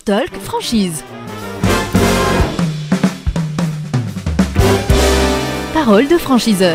Talk Franchise. Parole de franchiseur.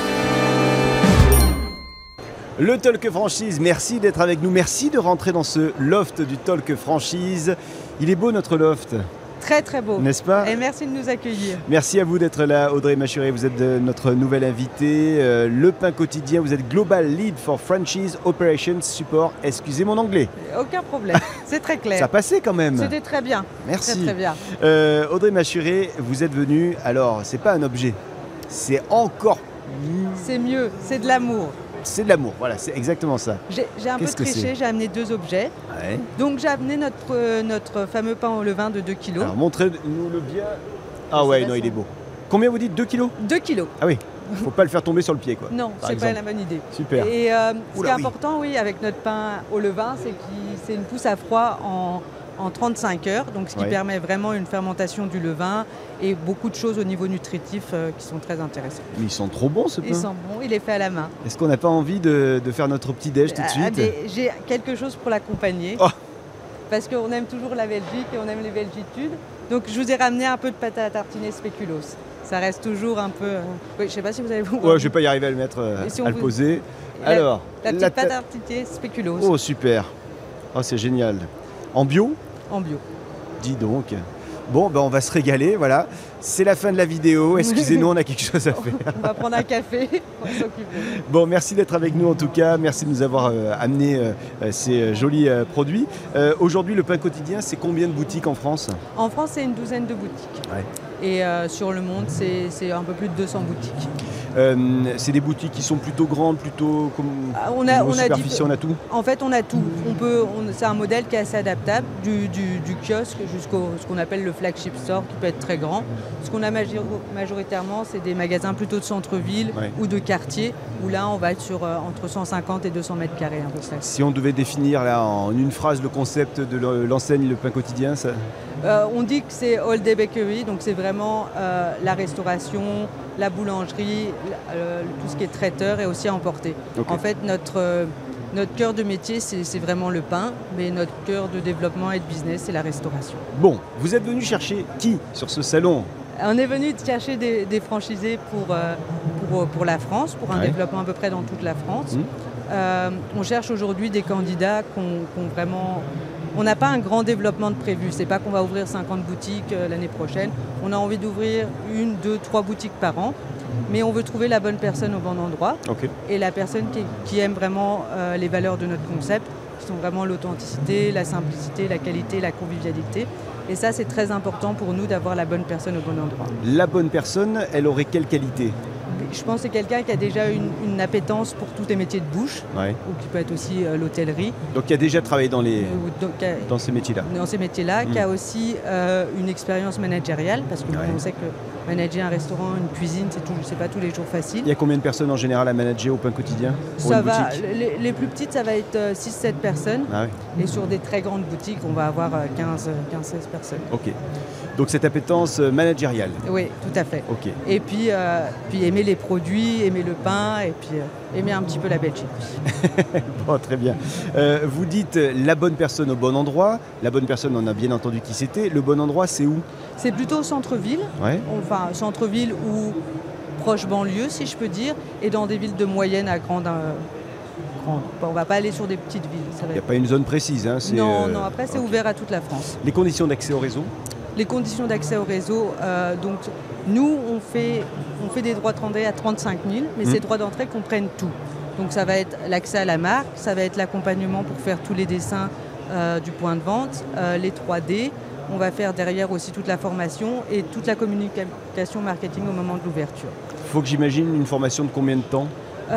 Le Talk Franchise, merci d'être avec nous, merci de rentrer dans ce loft du Talk Franchise. Il est beau notre loft, très très beau, n'est-ce pas? Et merci de nous accueillir. Merci à vous d'être là, Audrey Machuré, vous êtes notre nouvelle invitée. Le Pain Quotidien, vous êtes Global Lead for Franchise Operations Support. Excusez mon anglais. Aucun problème, c'est très clair. Ça passait quand même. C'était très bien. Merci. Très, très bien. Audrey Machuré, vous êtes venue, alors c'est pas un objet, c'est encore... C'est mieux, c'est de l'amour. C'est de l'amour, voilà, c'est exactement ça. J'ai un peu triché, j'ai amené 2 objets. Ouais. Donc j'ai amené notre fameux pain au levain de 2 kg. Alors montrez-nous-le bien. Ah ouais, non, il est beau. Combien vous dites? 2 kilos? 2 kg. Ah oui, faut pas le faire tomber sur le pied, quoi. Non, c'est pas la bonne idée. Super. Et ce qui est important, oui, avec notre pain au levain, c'est que c'est une pousse à froid en 35 heures, donc ce qui permet vraiment une fermentation du levain et beaucoup de choses au niveau nutritif qui sont très intéressantes. Mais ils sont trop bons ce pain. Ils sont bons, il est fait à la main. Est-ce qu'on n'a pas envie de faire notre petit déj tout de suite? J'ai quelque chose pour l'accompagner. Oh. Parce qu'on aime toujours la Belgique et on aime les belgitudes. Donc je vous ai ramené un peu de pâte à tartiner spéculoos. Ça reste toujours un peu... Oui, je ne sais pas si vous allez vous... Ouais, je vais pas y arriver à le mettre, à le poser. Alors, la petite pâte à tartiner spéculoos. Oh super. Oh c'est génial. En bio? En bio. Dis donc. Bon, ben on va se régaler, voilà. C'est la fin de la vidéo. Excusez-nous, on a quelque chose à faire. On va prendre un café, on va s'occuper. Bon, merci d'être avec nous en tout cas. Merci de nous avoir amené ces jolis produits. Aujourd'hui, le Pain Quotidien, c'est combien de boutiques en France? En France, c'est une douzaine de boutiques. Ouais. Et sur le monde, c'est un peu plus de 200 boutiques. C'est des boutiques qui sont plutôt grandes, plutôt comme on a superficie, on a tout. En fait, on a tout. C'est un modèle qui est assez adaptable, du kiosque jusqu'au ce qu'on appelle le flagship store, qui peut être très grand. Ce qu'on a majoritairement, c'est des magasins plutôt de centre-ville ou de quartier, où là, on va être sur entre 150 et 200 mètres carrés à peu près. Si on devait définir là en une phrase le concept de l'enseigne Le Pain Quotidien, ça... On dit que c'est all day bakery, donc c'est vraiment la restauration, la boulangerie, tout ce qui est traiteur et aussi à emporter. Okay. En fait, notre cœur de métier, c'est vraiment le pain, mais notre cœur de développement et de business, c'est la restauration. Bon, vous êtes venu chercher qui sur ce salon? On est venu chercher des franchisés pour la France, pour un développement à peu près dans toute la France. On cherche aujourd'hui des candidats qui ont vraiment... On n'a pas un grand développement de prévu. C'est pas qu'on va ouvrir 50 boutiques l'année prochaine. On a envie d'ouvrir 1, 2, 3 boutiques par an. Mais on veut trouver la bonne personne au bon endroit. Okay. Et la personne qui aime vraiment les valeurs de notre concept, qui sont vraiment l'authenticité, la simplicité, la qualité, la convivialité. Et ça, c'est très important pour nous d'avoir la bonne personne au bon endroit. La bonne personne, elle aurait quelle qualité? Je pense que c'est quelqu'un qui a déjà une appétence pour tous les métiers de bouche, ou qui peut être aussi l'hôtellerie. Donc qui a déjà travaillé dans ces métiers-là. Dans ces métiers-là, qui a aussi une expérience managériale, parce que on sait que manager un restaurant, une cuisine, c'est pas tous les jours facile. Il y a combien de personnes en général à manager au Pain Quotidien pour ça une va, boutique? les plus petites, ça va être 6-7 personnes. Et sur des très grandes boutiques, on va avoir 15-16 personnes. Ok. Donc cette appétence managériale. Oui, tout à fait. Okay. Et puis aimer les produits, aimer le pain et puis aimer un petit peu la Belgique. Bon, très bien. Vous dites la bonne personne au bon endroit. La bonne personne, on a bien entendu qui c'était. Le bon endroit, c'est où? C'est plutôt au centre-ville. Enfin, centre-ville ou proche banlieue, si je peux dire, et dans des villes de moyenne à grande... On ne va pas aller sur des petites villes. Il n'y a pas une zone précise. Hein, non, après c'est ouvert à toute la France. Les conditions d'accès au réseau? Les conditions d'accès au réseau, donc nous on fait des droits d'entrée à 35 000, mais ces droits d'entrée comprennent tout. Donc ça va être l'accès à la marque, ça va être l'accompagnement pour faire tous les dessins du point de vente, les 3D. On va faire derrière aussi toute la formation et toute la communication marketing au moment de l'ouverture. Il faut que j'imagine une formation de combien de temps?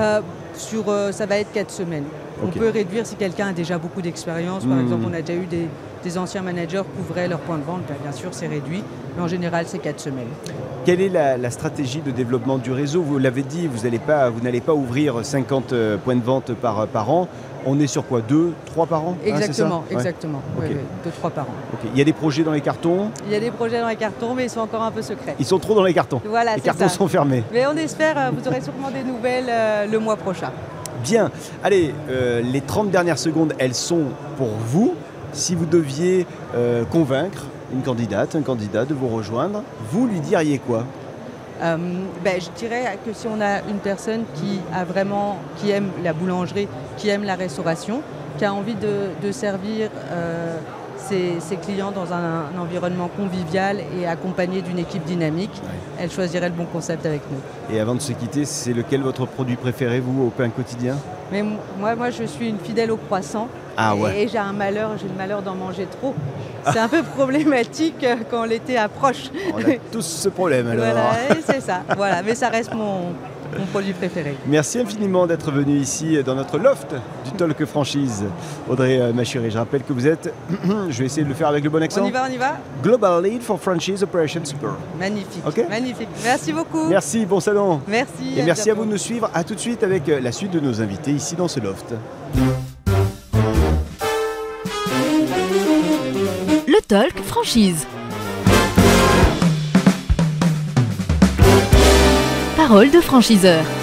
Ça va être 4 semaines. On peut réduire si quelqu'un a déjà beaucoup d'expérience. Par exemple, on a déjà eu des anciens managers qui ouvraient leur point de vente. Bien sûr, c'est réduit. Mais en général, c'est 4 semaines. Quelle est la stratégie de développement du réseau? Vous l'avez dit, vous n'allez pas ouvrir 50 points de vente par an. On est sur quoi? 2, 3 par an? Exactement, c'est ça? exactement. Okay. 2-3 par an. Okay. Il y a des projets dans les cartons? Il y a des projets dans les cartons, mais ils sont encore un peu secrets. Ils sont trop dans les cartons? Voilà, les cartons sont fermés. Mais on espère, vous aurez sûrement des nouvelles le mois prochain. Bien. Allez, les 30 dernières secondes, elles sont pour vous. Si vous deviez convaincre une candidate, un candidat de vous rejoindre, vous lui diriez quoi ? Je dirais que si on a une personne qui aime la boulangerie, qui aime la restauration, qui a envie de servir ses clients dans un environnement convivial et accompagné d'une équipe dynamique, elle choisirait le bon concept avec nous. Et avant de se quitter, c'est lequel votre produit préféré, vous, au pain quotidien ? Mais moi, je suis une fidèle au croissant. Et j'ai le malheur d'en manger trop. C'est un peu problématique quand l'été approche. On a tous ce problème alors. Voilà, c'est ça. Voilà, mais ça reste mon produit préféré. Merci infiniment d'être venu ici dans notre loft du Talk Franchise. Audrey Machuré, je rappelle que vous êtes, je vais essayer de le faire avec le bon accent. On y va. Global Lead for Franchise Operations Support. Magnifique, Okay. magnifique. Merci beaucoup. Merci, bon salon. Merci. Et merci à vous de nous suivre. À tout de suite avec la suite de nos invités ici dans ce loft. Le Talk Franchise. Parole de franchiseur.